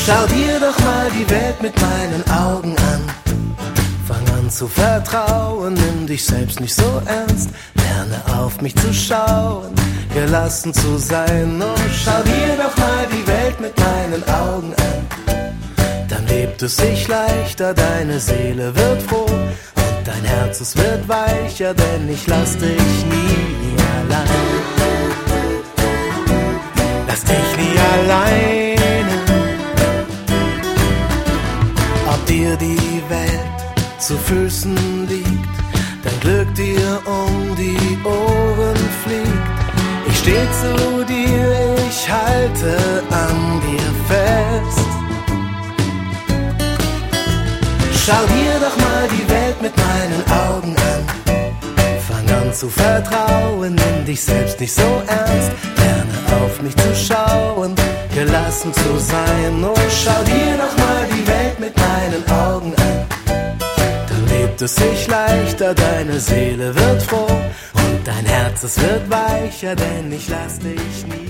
Schau dir doch mal die Welt mit meinen Augen an. Fang an zu vertrauen, nimm dich selbst nicht so ernst. Lerne auf mich zu schauen, gelassen zu sein. Und schau dir doch mal die Welt mit meinen Augen an. Dann lebt es sich leichter, deine Seele wird froh und dein Herz, es wird weicher, denn ich lass dich nie allein. Lass dich nie alleine. Ob dir die Welt zu Füßen liegt, dein Glück dir um die Ohren fliegt. Ich steh zu dir, ich halte an dir fest. Schau dir doch mal die Welt mit meinen Augen an. Fang an zu vertrauen, nimm dich selbst nicht so ernst. Lerne auf mich zu schauen, gelassen zu sein. Und schau dir doch mal die Welt mit meinen Augen an. Dann lebt es sich leichter, deine Seele wird froh und dein Herz, es wird weicher, denn ich lass dich nie